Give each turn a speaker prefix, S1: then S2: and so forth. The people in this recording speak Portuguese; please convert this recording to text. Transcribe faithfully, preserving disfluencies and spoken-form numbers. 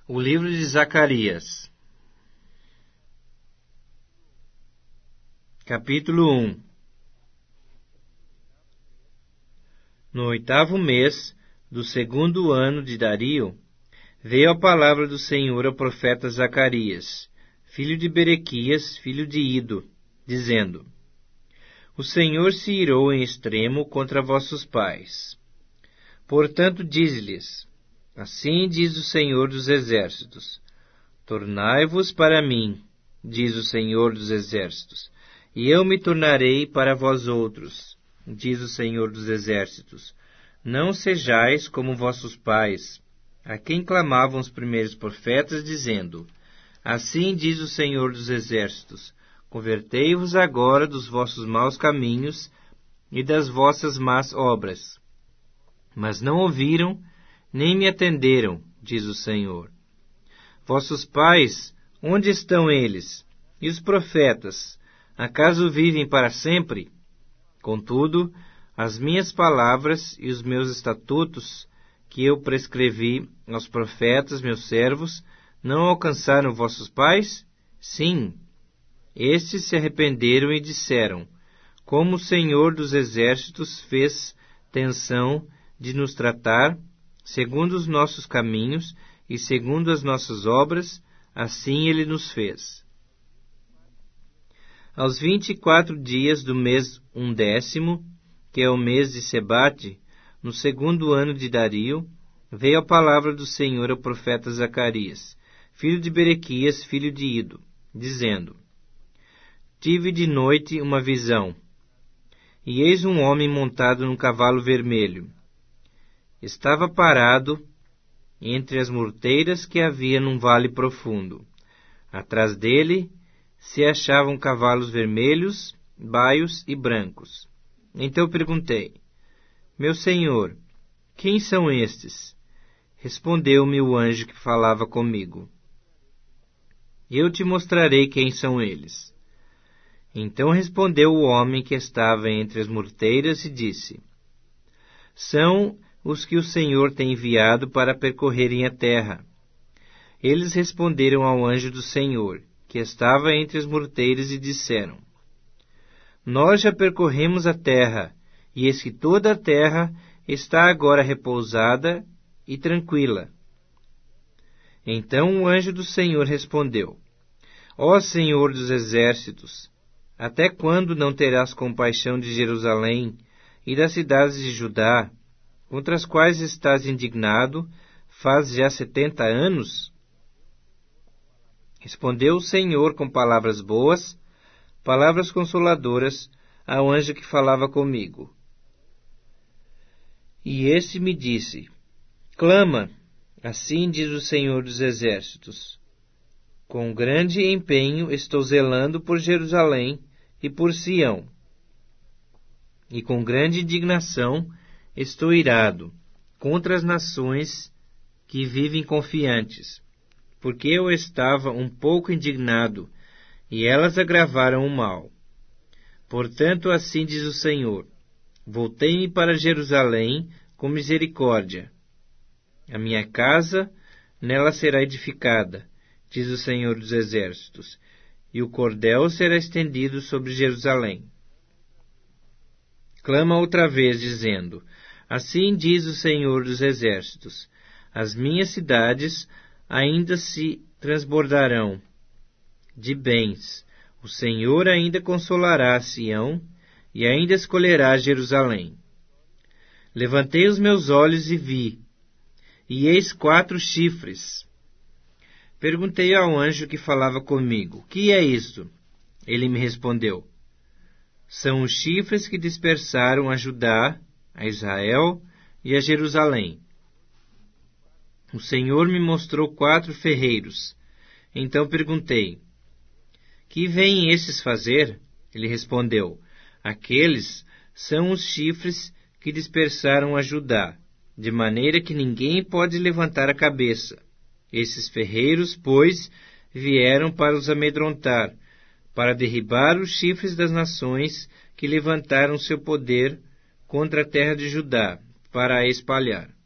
S1: O livro de Zacarias, capítulo um. No oitavo mês do segundo ano de Dario, veio a palavra do Senhor ao profeta Zacarias, filho de Berequias, filho de Ido, dizendo: O Senhor se irou em extremo contra vossos pais. Portanto, diz-lhes: Assim diz o Senhor dos Exércitos: Tornai-vos para mim, diz o Senhor dos Exércitos, e eu me tornarei para vós outros, diz o Senhor dos Exércitos. Não sejais como vossos pais, a quem clamavam os primeiros profetas, dizendo: Assim diz o Senhor dos Exércitos: Convertei-vos agora dos vossos maus caminhos e das vossas más obras. Mas não ouviram, nem me atenderam, diz o Senhor. Vossos pais, onde estão eles? E os profetas, acaso vivem para sempre? Contudo, as minhas palavras e os meus estatutos, que eu prescrevi aos profetas, meus servos, não alcançaram vossos pais? Sim. Estes se arrependeram e disseram: Como o Senhor dos Exércitos fez tensão de nos tratar, segundo os nossos caminhos e segundo as nossas obras, assim ele nos fez. Aos vinte e quatro dias do mês undécimo, que é o mês de Sebate, no segundo ano de Dario, veio a palavra do Senhor ao profeta Zacarias, filho de Berequias, filho de Ido, dizendo: Tive de noite uma visão, e eis um homem montado num cavalo vermelho. Estava parado entre as murteiras que havia num vale profundo. Atrás dele se achavam cavalos vermelhos, baios e brancos. Então perguntei: Meu senhor, quem são estes? Respondeu-me o anjo que falava comigo: Eu te mostrarei quem são eles. Então respondeu o homem que estava entre as murteiras e disse: São os que o Senhor tem enviado para percorrerem a terra. Eles responderam ao anjo do Senhor, que estava entre as murteiras, e disseram: Nós já percorremos a terra, e eis que toda a terra está agora repousada e tranquila. Então o anjo do Senhor respondeu: Ó Senhor dos Exércitos, até quando não terás compaixão de Jerusalém e das cidades de Judá, contra as quais estás indignado, faz já setenta anos? Respondeu o Senhor com palavras boas, palavras consoladoras, ao anjo que falava comigo. E esse me disse: Clama, assim diz o Senhor dos Exércitos. Com grande empenho estou zelando por Jerusalém e por Sião, e com grande indignação estou irado contra as nações que vivem confiantes, porque eu estava um pouco indignado, e elas agravaram o mal. Portanto, assim diz o Senhor: Voltei-me para Jerusalém com misericórdia. A minha casa nela será edificada, diz o Senhor dos Exércitos, e o cordel será estendido sobre Jerusalém. Clama outra vez, dizendo: Assim diz o Senhor dos Exércitos: As minhas cidades ainda se transbordarão de bens. O Senhor ainda consolará Sião e ainda escolherá Jerusalém. Levantei os meus olhos e vi, e eis quatro chifres. Perguntei ao anjo que falava comigo: Que é isto? Ele me respondeu: São os chifres que dispersaram a Judá, a Israel e a Jerusalém. O Senhor me mostrou quatro ferreiros. Então perguntei: Que vêm esses fazer? Ele respondeu: Aqueles são os chifres que dispersaram a Judá, de maneira que ninguém pode levantar a cabeça. Esses ferreiros, pois, vieram para os amedrontar, para derribar os chifres das nações que levantaram seu poder contra a terra de Judá, para a espalhar.